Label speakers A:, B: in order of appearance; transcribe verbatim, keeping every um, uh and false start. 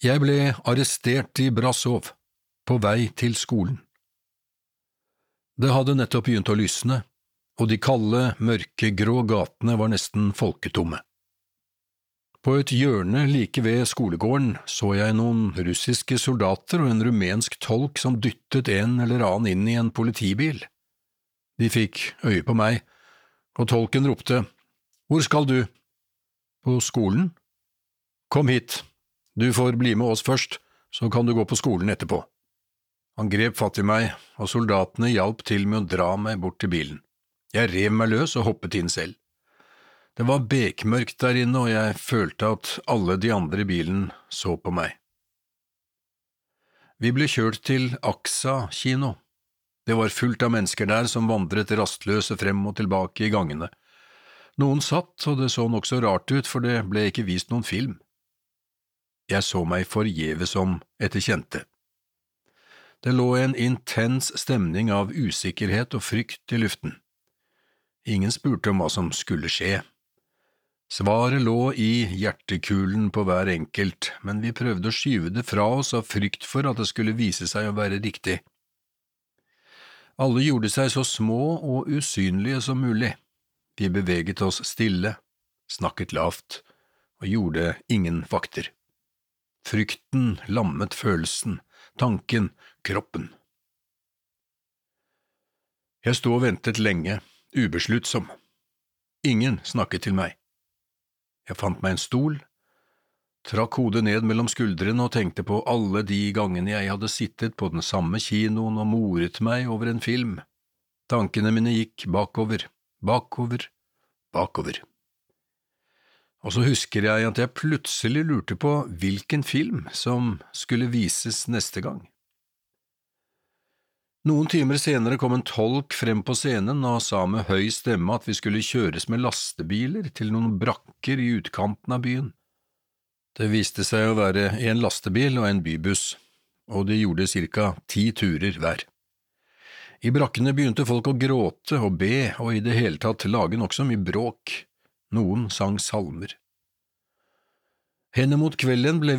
A: Jeg ble arrestert i Brasov, på vei til skolen. Det hadde nettopp begynt å lysne, og de kalde, mørke, grå gatene var nesten folketomme. På et hjørne like ved skolegården så jeg noen russiske soldater og en rumensk tolk som dyttet en eller annen inn i en politibil. De fikk øye på meg, og tolken ropte, «Hvor skal du?» «På skolen?» «Kom hit, du får bli med oss først, så kan du gå på skolen etterpå.» Han grep fatt i meg, og soldatene hjalp til med å dra meg bort til bilen. Jeg rev meg løs og hoppet inn selv. Det var bekmørkt der inne, og jeg følte at alle de andre i bilen så på meg. Vi ble kjørt til Aksa kino. Det var fullt av mennesker der som vandret rastløse frem og tilbake i gangene. Noen satt, og det så nokså rart ut, for det ble ikke vist noen film. Jeg så meg forgjeves om etter kjente. Det lå en intens stemning av usikkerhet og frykt i luften. Ingen spurte om hva som skulle skje. Svaret lå i hjertekulen på hver enkelt, men vi prøvde å skyve det fra oss av frykt for at det skulle vise seg å være riktig. Alle gjorde seg så små og usynlige som mulig. Vi beveget oss stille, snakket lavt og gjorde ingen vakter. Frykten lammet følelsen, tanken, kroppen. Jeg stod og ventet lenge, ubesluttsom. Ingen snakket til meg. Jeg fant meg en stol, trakk hodet ned mellom skuldrene og tenkte på alle de gangene jeg hadde sittet på den samme kinoen og moret meg over en film. Tankene mine gikk bakover, bakover, bakover. Og så husker jeg at jeg plutselig lurte på hvilken film som skulle vises neste gang. Noen timer senere kom en tolk frem på scenen og sa med høy stemme at vi skulle kjøres med lastebiler til noen brakker i utkanten av byen. Det viste seg å være en lastebil og en bybuss, og de gjorde cirka ti turer hver. I brakkene begynte folk å gråte og be og i det hele tatt lage nokså mye bråk. Noen sang salmer. Henimot kvelden ble